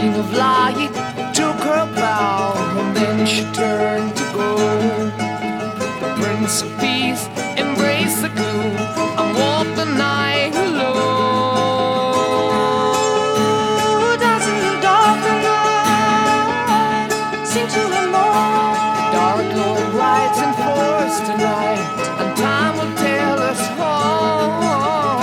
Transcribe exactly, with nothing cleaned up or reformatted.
beam of light took her bow, and then she turned to go. The Prince of Peace embraced the gloom.